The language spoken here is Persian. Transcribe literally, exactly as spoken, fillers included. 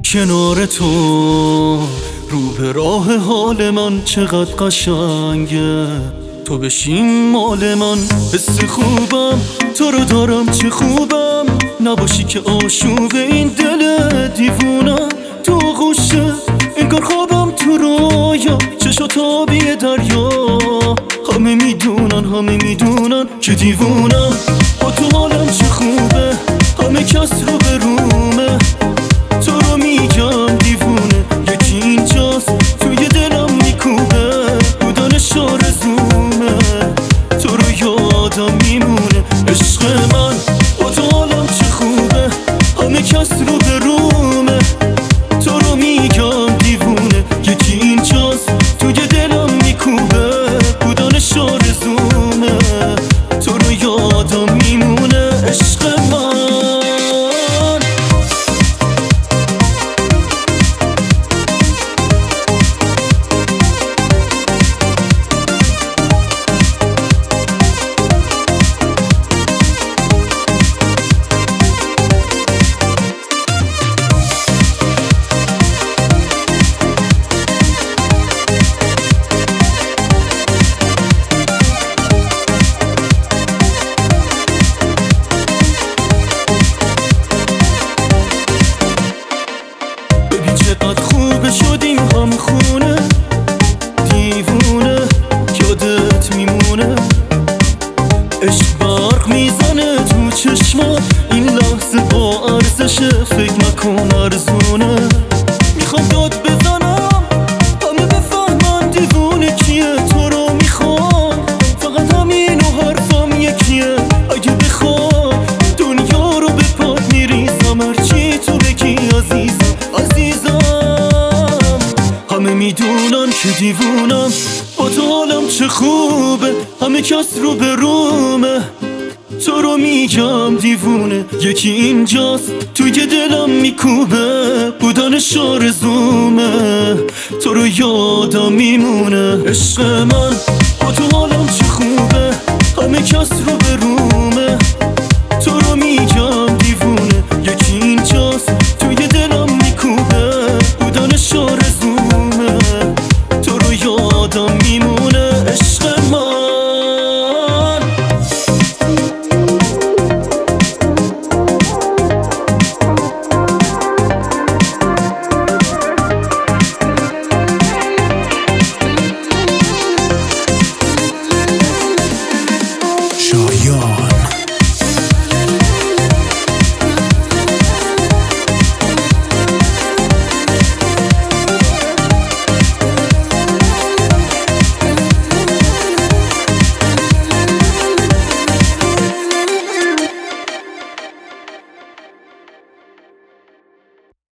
کنار تو رو به راه حال من چقدر قشنگه، تو بشین مال من. حس خوبم تو رو دارم چه خوبم، نباشی که آشوب این دل دیوونم. تو غوشه انگار خوابم تو رویا، چشا تابی دریا. همه میدونن همه میدونن که دیوونم، با تو حالم چه خوبه، همه کس رو به رومه. تو رو میگم دیوونه، یکی اینجاست توی دلم میکوبه، بودنش آرزومه. تو رو یادم میمونه عشق من، با تو حالم چه خوبه، همه کس رو به رومه. تو رو میگم دیوونه، یکی اینجاست توی دلم میکوبه، بودنش آرزومه. تو رو یادم میمونه عشق من. چقدر خوبه شدیم هم خونه، دیوونه یادت میمونه. عشق برق میزنه تو چشمات، این لحظه با ارزشه، فکر نکن ارزونه. میخوام داد بزنم همه بفهمن دیوونه کیه، تو رو میخوام فقط همین و حرفم یکیه. اگه بخوای دنیا رو به پات میریزم، هرچی تو بگی عزیزم عزیزم. همه میدونن که دیوونم، با تو حالم چه خوبه، همه کس رو به رومه. تو رو میگم دیوونه، یکی اینجاست توی دلم میکوبه، بودنش آرزومه. تو رو یادم میمونه عشق من، با تو حالم چه خوبه، همه کس رو به رومه.